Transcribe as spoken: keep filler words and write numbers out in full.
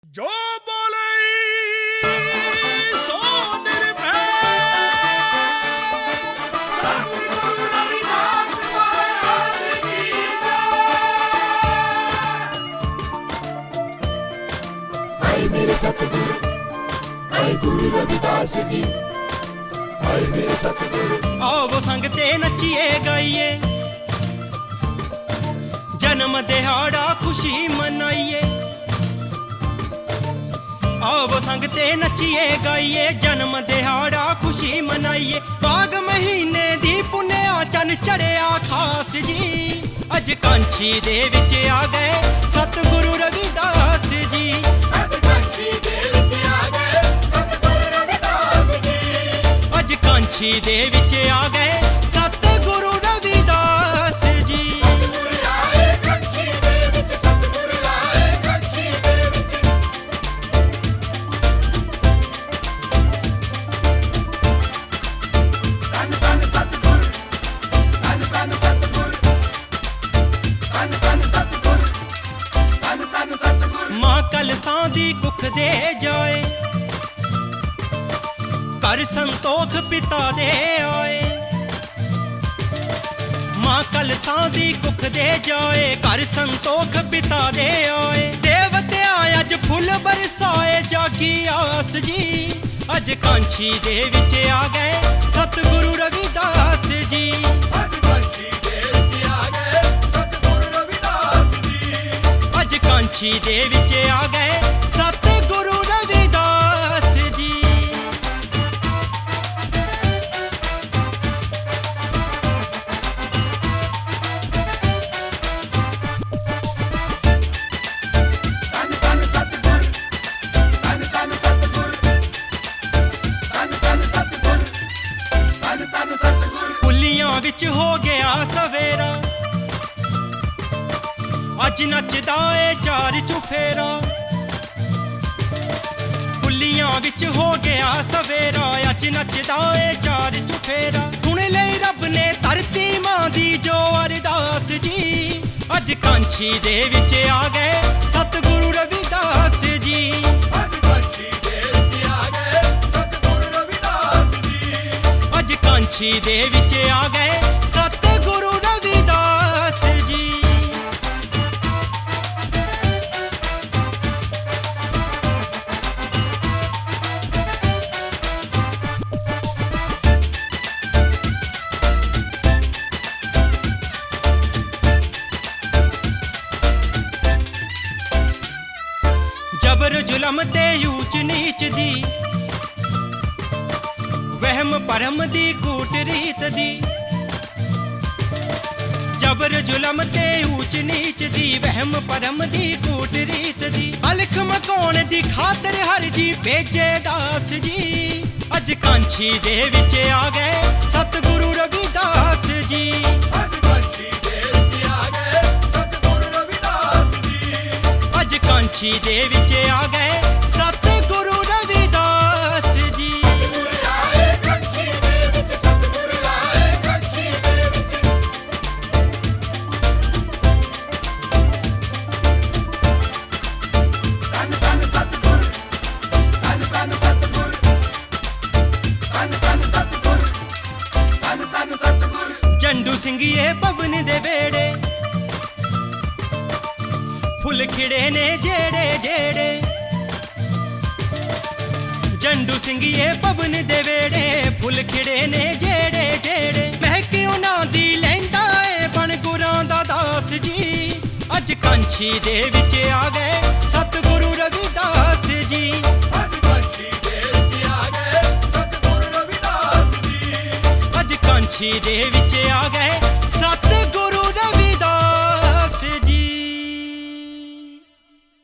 जो बोले सो निर्भय। सतगुरु रविदास महाराज की जय। हाय मेरे सतगुरु, हाय गुरु रविदास जी, हाय मेरे सतगुरु। आओ संग ते नचिए गाइए, जन्म दिहाड़ा खुशी मनाइए। आओ संग ते नचिए गाइए, जन्म दिहाड़ा खुशी मनाइए। बाग महीने दी पुन्नेआ चन चढ़िया खास जी, अज कांछी दे विच आ गए सतगुरु रविदास जी। अज कांछी दे विच आ गए सतगुरु रविदास जी। अज कांछी दे विच आ गए सतगुरु रविदास जी। मां कलसां दी कुख दे जाए, कर संतोख पिता दे आए। मां कलसां दी कुख दे जाए, कर संतोख पिता दे आए। देवते आए अज फुल बरसाए जागी आस जी, अज कांछी दे विच आ गए सतगुरु रविदास जी। अज कांछी दे विच आ गए सतगुरु रविदास जी। अज कांछी दे विच आ गए सतगुरु रविदास जी। धन धन सतगुर, धन धन सतगुर, धन धन सतगुर, धन धन सतगुर। पुलियां विच हो गया सवेरा, अज नचदा ए चार चुफेरा। पुलियां विच हो गया सवेरा, अज नचदा ए चार चुफेरा। सुन लई रब ने धरती मां दी जो अरदास जी, अज कांछी दे विच आ गए सतगुरु रविदास जी। अज कांछी दे विच आ गए सतगुरु रविदास जी। अज कांछी दे विच आ गए सतगुरु रविदास जी। जबर जुलम ते ऊच नीच दी, वहम परम दी कूट रीत दी। जबर जुलम ते ऊच नीच दी, वहम परम दी कूट रीत दी। अलख मकाउण दी खातर हर जी भेजे दास जी, अज कांछी दे विच आ गए सतगुरु रविदास जी। अज कांछी दे विच आ गए सतगुरु रविदास जी। अज कांछी दे विच आ गए सतगुरु रविदास जी। सतगुर आए कांछी दे विच, सतगुर आए कांछी दे विच। धन धन सतगुर, धन धन सतगुर, धन धन सतगुर, धन धन सतगुर। जंडू सिंघिए पवन दे बेड़े, फुल खिड़े ने जेड़े जेड़े। जंडू सिंघिए पवन दे वेड़े, फुल खिड़े ने जेड़े जेड़े। महके उन्हां दी लैंदा ए बन गुरां दा दास जी, अज कांछी दे विच आ गए सतगुरु रविदास जी। अज कांछी दे विच आ गए सतगुरु रविदास जी। अज कांछी दे विच आ गए सत